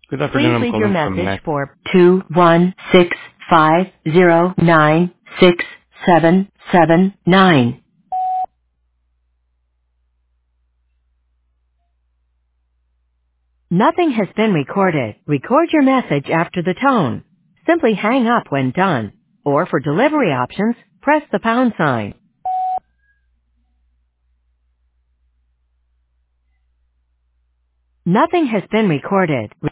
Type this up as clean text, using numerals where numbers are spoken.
Good Please afternoon. I'm leave your calling from message Mac. for 21650967779. Nothing has been recorded. Record your message after the tone. Simply hang up when done. Or for delivery options, press the pound sign. Nothing has been recorded.